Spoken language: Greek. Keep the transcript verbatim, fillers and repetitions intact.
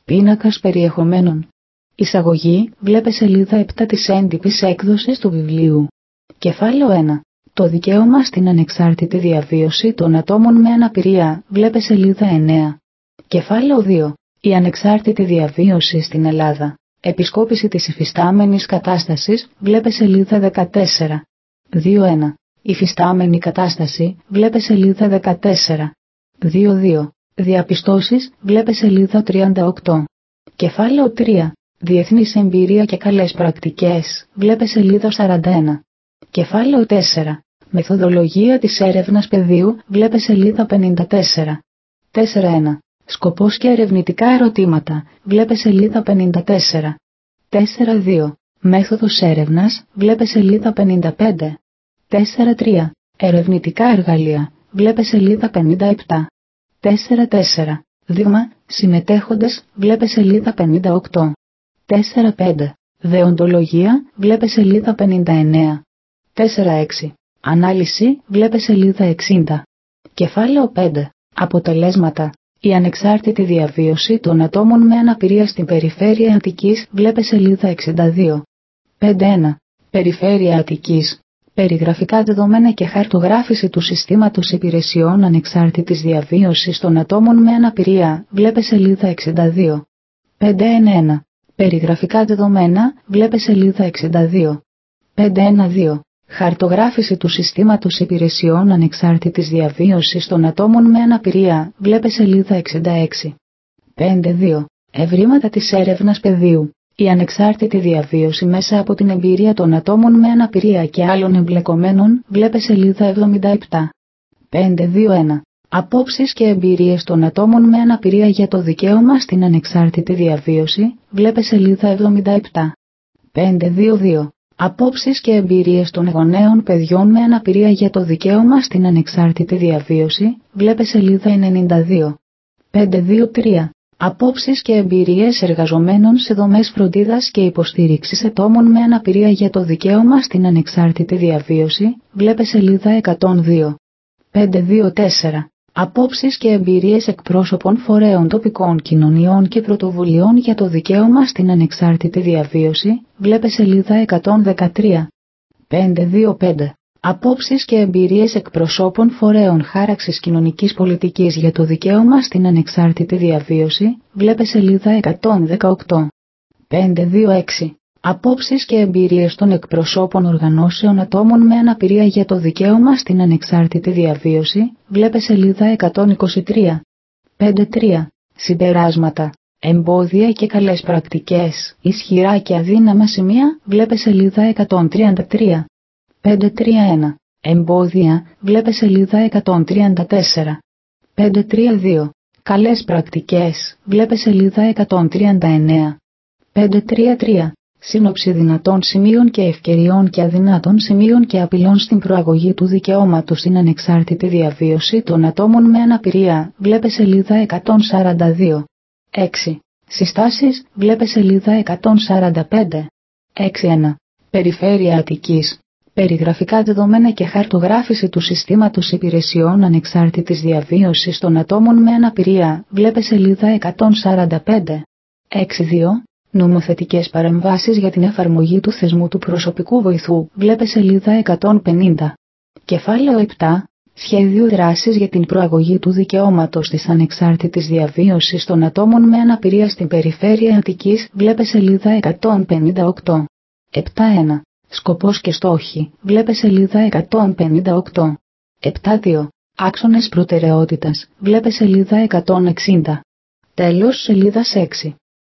Πίνακας περιεχομένων. Εισαγωγή, βλέπε σελίδα επτά της έντυπης έκδοσης του βιβλίου. Κεφάλαιο ένα. Το δικαίωμα στην ανεξάρτητη διαβίωση των ατόμων με αναπηρία, βλέπε σελίδα εννέα. Κεφάλαιο δύο. Η ανεξάρτητη διαβίωση στην Ελλάδα. Επισκόπηση της υφιστάμενης κατάστασης, βλέπε σελίδα δεκατέσσερα. δύο ένα. Υφιστάμενη κατάσταση, βλέπε σελίδα δεκατέσσερα. δύο δύο. Διαπιστώσεις, βλέπε σελίδα τριάντα οκτώ. Κεφάλαιο τρία. Διεθνής εμπειρία και καλές πρακτικές, βλέπε σελίδα σαράντα ένα. Κεφάλαιο τέσσερα. Μεθοδολογία της έρευνας πεδίου, βλέπε σελίδα πενήντα τέσσερα. τέσσερα ένα. Σκοπός και ερευνητικά ερωτήματα, βλέπε σελίδα πενήντα τέσσερα. τέσσερα δύο. Μέθοδος έρευνας, βλέπε σελίδα πενήντα πέντε. τέσσερα τρία. Ερευνητικά εργαλεία, βλέπε σελίδα πενήντα επτά. τέσσερα τέσσερα. Δείγμα, συμμετέχοντες, βλέπε σελίδα πενήντα οκτώ. τέσσερα πέντε. Δεοντολογία, βλέπε σελίδα πενήντα εννέα. τέσσερα έξι. Ανάλυση, βλέπε σελίδα εξήντα. Κεφάλαιο πέντε. Αποτελέσματα. Η ανεξάρτητη διαβίωση των ατόμων με αναπηρία στην περιφέρεια Αττικής, βλέπε σελίδα εξήντα δύο. πέντε ένα. Περιφέρεια Αττικής. Περιγραφικά δεδομένα και χαρτογράφηση του συστήματος υπηρεσιών ανεξάρτητης διαβίωσης των ατόμων με αναπηρία, βλέπε σελίδα εξήντα δύο. πέντε ένα ένα. Περιγραφικά δεδομένα, βλέπε σελίδα εξήντα δύο. πέντε ένα δύο. Χαρτογράφηση του συστήματος υπηρεσιών ανεξάρτητης διαβίωσης των ατόμων με αναπηρία, βλέπε σελίδα εξήντα έξι. πέντε δύο. Ευρήματα της έρευνας πεδίου. Η ανεξάρτητη διαβίωση μέσα από την εμπειρία των ατόμων με αναπηρία και άλλων εμπλεκομένων, βλέπε σελίδα εβδομήντα επτά. πέντε δύο ένα. Απόψεις και εμπειρίες των ατόμων με αναπηρία για το δικαίωμα στην ανεξάρτητη διαβίωση, βλέπε σελίδα εβδομήντα επτά. πέντε δύο δύο. Απόψεις και εμπειρίες των γονέων παιδιών με αναπηρία για το δικαίωμα στην ανεξάρτητη διαβίωση, βλέπε σελίδα ενενήντα δύο. πέντε δύο τρία. Απόψεις και εμπειρίες εργαζομένων σε δομές φροντίδας και υποστήριξης ατόμων με αναπηρία για το δικαίωμα στην ανεξάρτητη διαβίωση, βλέπε σελίδα εκατόν δύο. πέντε δύο τέσσερα. Απόψεις και εμπειρίες εκπρόσωπων φορέων τοπικών κοινωνιών και πρωτοβουλειών για το δικαίωμα στην ανεξάρτητη διαβίωση, βλέπε σελίδα εκατόν δεκατρία. πέντε δύο πέντε. Απόψεις και εμπειρίες εκπροσώπων φορέων χάραξης κοινωνικής πολιτικής για το δικαίωμα στην ανεξάρτητη διαβίωση, βλέπε σελίδα εκατόν δεκαοκτώ. πέντε δύο έξι. Απόψεις και εμπειρίες των εκπροσώπων οργανώσεων ατόμων με αναπηρία για το δικαίωμα στην ανεξάρτητη διαβίωση, βλέπε σελίδα εκατόν είκοσι τρία. πέντε τρία. Συμπεράσματα. Εμπόδια και καλές πρακτικές, ισχυρά και αδύναμα σημεία, βλέπε σελίδα εκατόν τριάντα τρία. πέντε τρία ένα. Εμπόδια, βλέπε σελίδα εκατόν τριάντα τέσσερα. πέντε τρία δύο. Καλές πρακτικές, βλέπε σελίδα εκατόν τριάντα εννέα. πέντε τρία τρία. Σύνοψη δυνατών σημείων και ευκαιριών και αδυνάτων σημείων και απειλών στην προαγωγή του δικαιώματος στην ανεξάρτητη διαβίωση των ατόμων με αναπηρία, βλέπε σελίδα εκατόν σαράντα δύο. έξι. Συστάσεις, βλέπε σελίδα εκατόν σαράντα πέντε. έξι ένα. Περιφέρεια Αττικής. Περιγραφικά δεδομένα και χαρτογράφηση του συστήματος υπηρεσιών ανεξάρτητης διαβίωσης των ατόμων με αναπηρία, βλέπε σελίδα εκατόν σαράντα πέντε. έξι δύο. Νομοθετικές παρεμβάσεις για την εφαρμογή του θεσμού του προσωπικού βοηθού, βλέπε σελίδα εκατόν πενήντα. Κεφάλαιο επτά. Σχέδιο δράσης για την προαγωγή του δικαιώματος της ανεξάρτητης διαβίωσης των ατόμων με αναπηρία στην περιφέρεια Αττικής, βλέπε σελίδα εκατόν πενήντα οκτώ. επτά ένα. Σκοπός και στόχοι, βλέπε σελίδα εκατόν πενήντα οκτώ. επτά δύο. Άξονες προτεραιότητας, βλέπε σελίδα εκατόν εξήντα. Τέλος σελίδας έξι.